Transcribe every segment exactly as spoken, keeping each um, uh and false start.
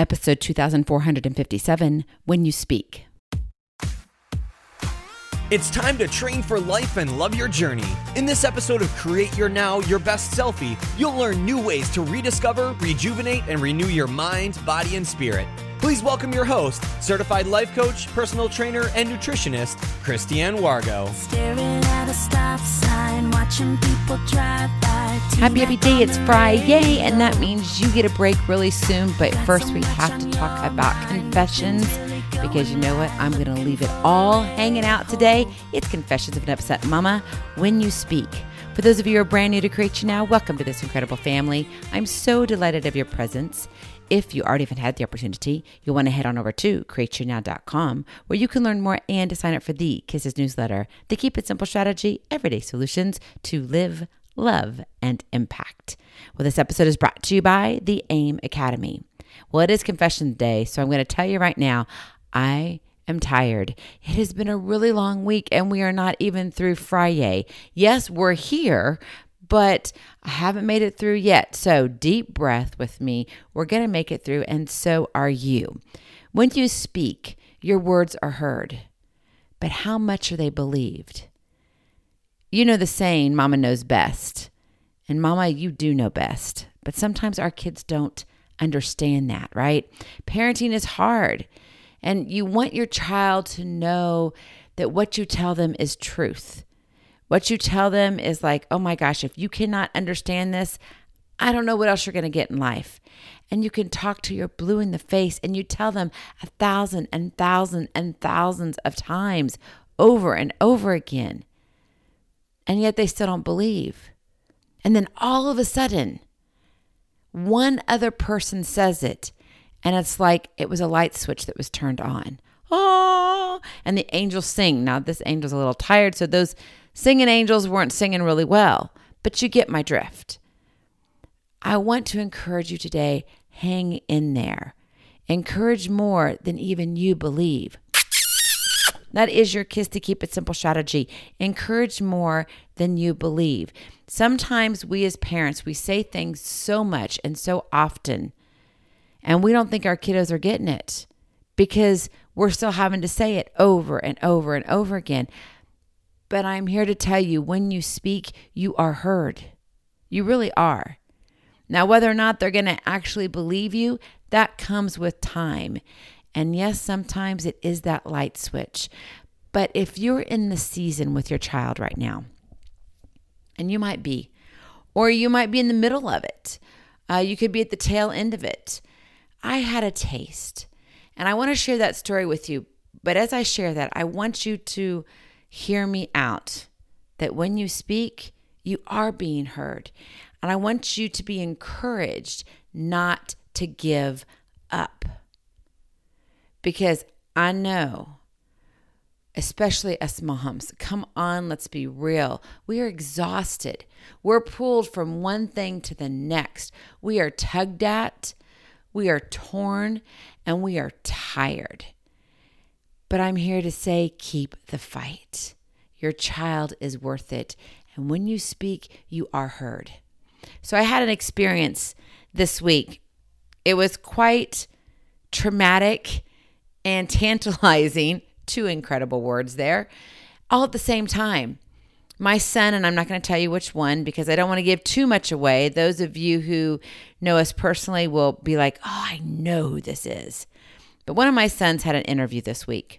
episode two thousand four hundred fifty-seven, When You Speak. It's time to train for life and love your journey. In this episode of Create Your Now, Your Best Selfie, you'll learn new ways to rediscover, rejuvenate, and renew your mind, body, and spirit. Please welcome your host, certified life coach, personal trainer, and nutritionist, Christiane Wargo. Staring at a stop sign, watching people drive by. Happy, happy day. It's Friday, and that means you get a break really soon. But first, we have to talk about confessions, because you know what? I'm going to leave it all hanging out today. It's Confessions of an Upset Mama, When You Speak. For those of you who are brand new to Create You Now, welcome to this incredible family. I'm so delighted of your presence. If you already haven't had the opportunity, you'll want to head on over to create your now dot com, where you can learn more and to sign up for the Kisses newsletter, the Keep It Simple strategy, everyday solutions to live, love, and impact. Well, this episode is brought to you by the AIM Academy. Well, it is Confession Day, so I'm going to tell you right now, I am tired. It has been a really long week, and we are not even through Friday. Yes, we're here, but I haven't made it through yet. So deep breath with me. We're going to make it through, and so are you. When you speak, your words are heard, but how much are they believed? You know the saying, Mama knows best. And Mama, you do know best. But sometimes our kids don't understand that, right? Parenting is hard. And you want your child to know that what you tell them is truth. What you tell them is like, oh my gosh, if you cannot understand this, I don't know what else you're going to get in life. And you can talk to your blue in the face and you tell them a thousand and thousand and thousands of times over and over again. And yet they still don't believe. And then all of a sudden, one other person says it. And it's like it was a light switch that was turned on. Oh, and the angels sing. Now, this angel's a little tired, so those singing angels weren't singing really well. But you get my drift. I want to encourage you today, hang in there. Encourage more than even you believe. That is your Kiss to Keep It Simple strategy. Encourage more than you believe. Sometimes we as parents, we say things so much and so often, and we don't think our kiddos are getting it because we're still having to say it over and over and over again. But I'm here to tell you, when you speak, you are heard. You really are. Now, whether or not they're going to actually believe you, that comes with time. And yes, sometimes it is that light switch. But if you're in the season with your child right now, and you might be, or you might be in the middle of it, uh, you could be at the tail end of it. I had a taste, and I want to share that story with you. But as I share that, I want you to hear me out, that when you speak, you are being heard. And I want you to be encouraged not to give up. Because I know, especially us moms, come on, let's be real. We are exhausted. We're pulled from one thing to the next. We are tugged at. We are torn, and we are tired. But I'm here to say, keep the fight. Your child is worth it. And when you speak, you are heard. So I had an experience this week. It was quite traumatic and tantalizing. Two incredible words there, all at the same time. My son, and I'm not going to tell you which one because I don't want to give too much away. Those of you who know us personally will be like, oh, I know who this is. But one of my sons had an interview this week.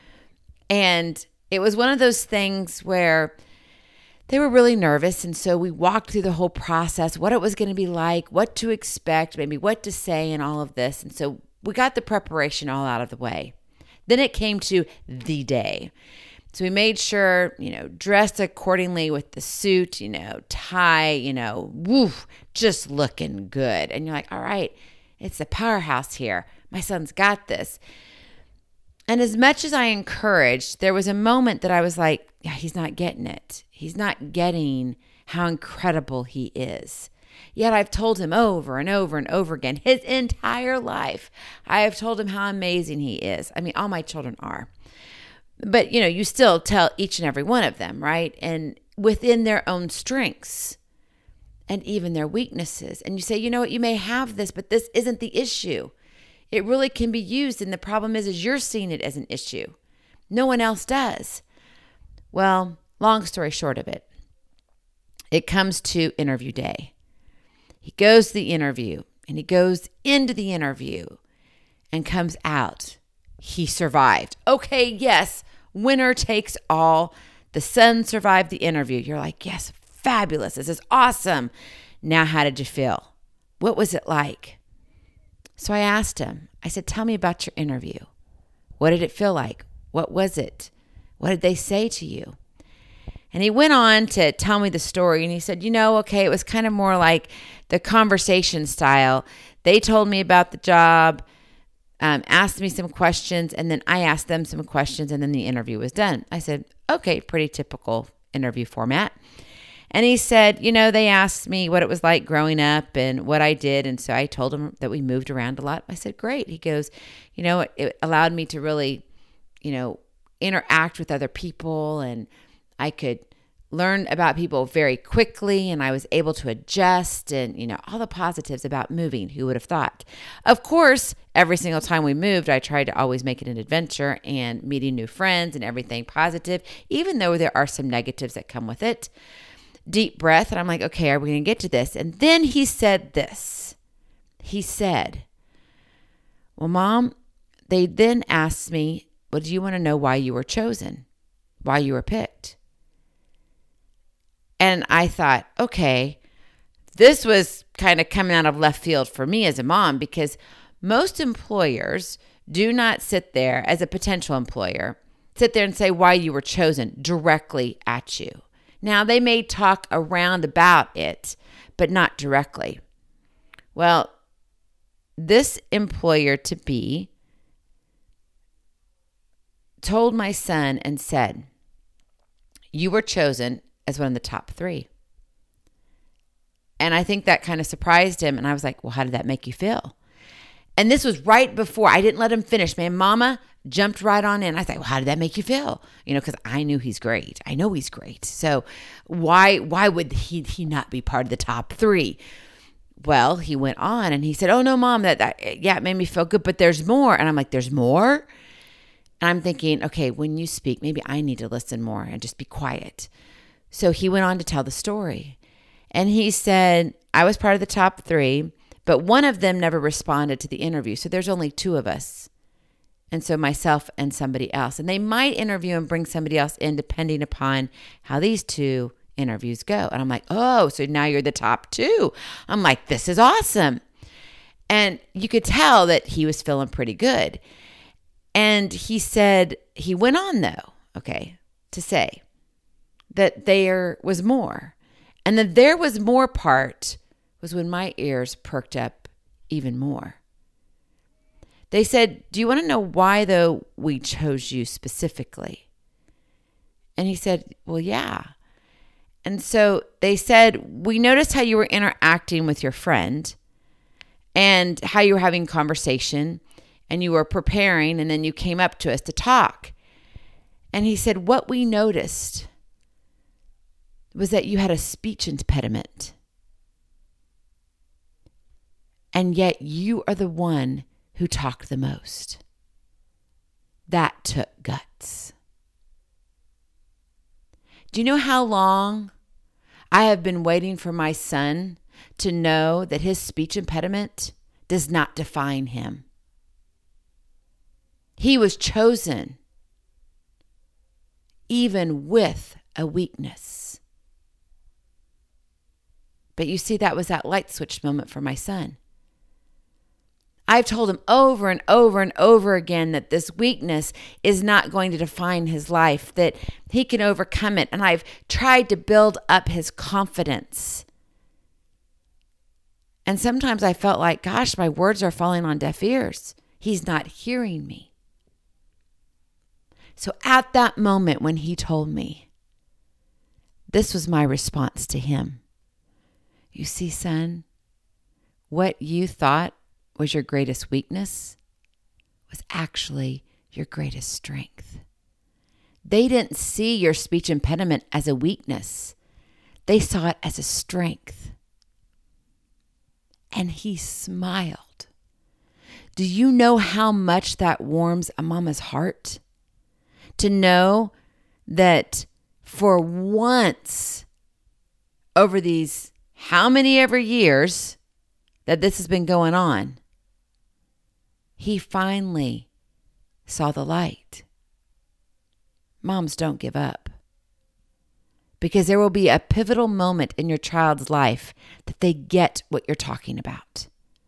And it was one of those things where they were really nervous. And so we walked through the whole process, what it was going to be like, what to expect, maybe what to say and all of this. And so we got the preparation all out of the way. Then it came to the day. So we made sure, you know, dressed accordingly with the suit, you know, tie, you know, woof, just looking good. And you're like, all right, it's the powerhouse here. My son's got this. And as much as I encouraged, there was a moment that I was like, yeah, he's not getting it. He's not getting how incredible he is. Yet I've told him over and over and over again, his entire life, I have told him how amazing he is. I mean, all my children are. But, you know, you still tell each and every one of them, right? And within their own strengths and even their weaknesses. And you say, you know what, you may have this, but this isn't the issue. It really can be used. And the problem is, is you're seeing it as an issue. No one else does. Well, long story short of it, it comes to interview day. He goes to the interview and he goes into the interview and comes out. He survived. Okay, yes, winner takes all. The son survived the interview. You're like, yes, fabulous. This is awesome. Now, how did you feel? What was it like? So I asked him, I said, tell me about your interview. What did it feel like? What was it? What did they say to you? And he went on to tell me the story. And he said, you know, okay, it was kind of more like the conversation style. They told me about the job, um, asked me some questions, and then I asked them some questions, and then the interview was done. I said, okay, pretty typical interview format. And he said, you know, they asked me what it was like growing up and what I did. And so I told him that we moved around a lot. I said, great. He goes, you know, it, it allowed me to really, you know, interact with other people, and I could learn about people very quickly, and I was able to adjust, and, you know, all the positives about moving. Who would have thought? Of course, every single time we moved, I tried to always make it an adventure and meeting new friends and everything positive, even though there are some negatives that come with it. Deep breath. And I'm like, okay, are we going to get to this? And then he said this. He said, well, Mom, they then asked me, well, do you want to know why you were chosen? Why you were picked? And I thought, okay, this was kind of coming out of left field for me as a mom, because most employers do not sit there as a potential employer, sit there and say why you were chosen directly at you. Now, they may talk around about it, but not directly. Well, this employer-to-be told my son and said, you were chosen as one of the top three. And I think that kind of surprised him. And I was like, well, how did that make you feel? And this was right before, I didn't let him finish. Man, Mama jumped right on in. I thought, well, how did that make you feel? You know, because I knew he's great. I know he's great. So why why would he he not be part of the top three? Well, he went on and he said, oh, no, Mom, that, that yeah, it made me feel good, but there's more. And I'm like, there's more? And I'm thinking, okay, when you speak, maybe I need to listen more and just be quiet. So he went on to tell the story. And he said, I was part of the top three, but one of them never responded to the interview. So there's only two of us. And so myself and somebody else. And they might interview and bring somebody else in depending upon how these two interviews go. And I'm like, oh, so now you're the top two. I'm like, this is awesome. And you could tell that he was feeling pretty good. And he said, he went on though, okay, to say that there was more. And the there was more part was when my ears perked up even more. They said, do you want to know why, though, we chose you specifically? And he said, well, yeah. And so they said, we noticed how you were interacting with your friend and how you were having conversation and you were preparing, and then you came up to us to talk. And he said, what we noticed was that you had a speech impediment. And yet you are the one who talked the most. That took guts. Do you know how long I have been waiting for my son to know that his speech impediment does not define him? He was chosen even with a weakness. But you see, that was that light switch moment for my son. I've told him over and over and over again that this weakness is not going to define his life, that he can overcome it. And I've tried to build up his confidence. And sometimes I felt like, gosh, my words are falling on deaf ears. He's not hearing me. So at that moment when he told me, this was my response to him. You see, son, what you thought was your greatest weakness was actually your greatest strength. They didn't see your speech impediment as a weakness. They saw it as a strength. And he smiled. Do you know how much that warms a mama's heart? To know that for once over these how many ever years that this has been going on, he finally saw the light. Moms, don't give up. Because there will be a pivotal moment in your child's life that they get what you're talking about.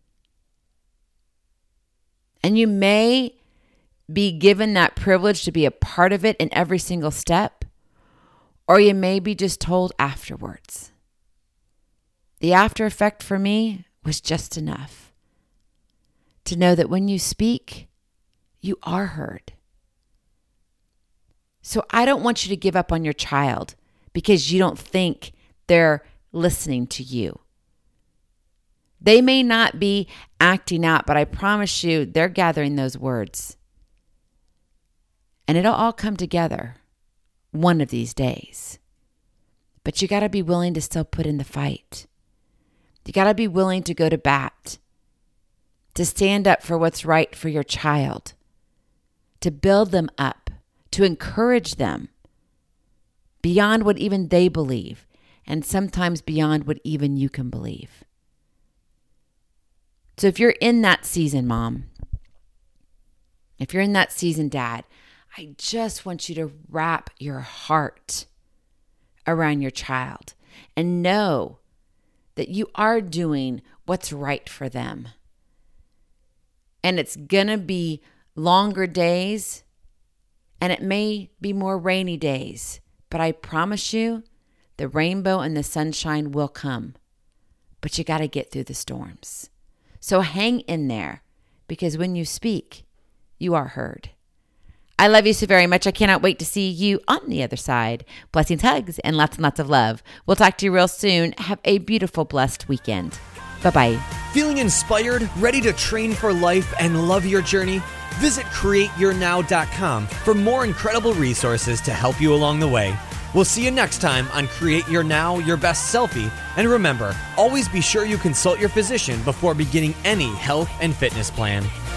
And you may be given that privilege to be a part of it in every single step, or you may be just told afterwards. The after effect for me was just enough to know that when you speak, you are heard. So I don't want you to give up on your child because you don't think they're listening to you. They may not be acting out, but I promise you they're gathering those words. And it'll all come together one of these days. But you got to be willing to still put in the fight. You got to be willing to go to bat, to stand up for what's right for your child, to build them up, to encourage them beyond what even they believe, and sometimes beyond what even you can believe. So if you're in that season, Mom, if you're in that season, Dad, I just want you to wrap your heart around your child and know that you are doing what's right for them. And it's going to be longer days, and it may be more rainy days, but I promise you the rainbow and the sunshine will come. But you got to get through the storms. So hang in there, because when you speak, you are heard. I love you so very much. I cannot wait to see you on the other side. Blessings, hugs, and lots and lots of love. We'll talk to you real soon. Have a beautiful, blessed weekend. Bye-bye. Feeling inspired, ready to train for life, and love your journey? Visit create your now dot com for more incredible resources to help you along the way. We'll see you next time on Create Your Now, Your Best Selfie. And remember, always be sure you consult your physician before beginning any health and fitness plan.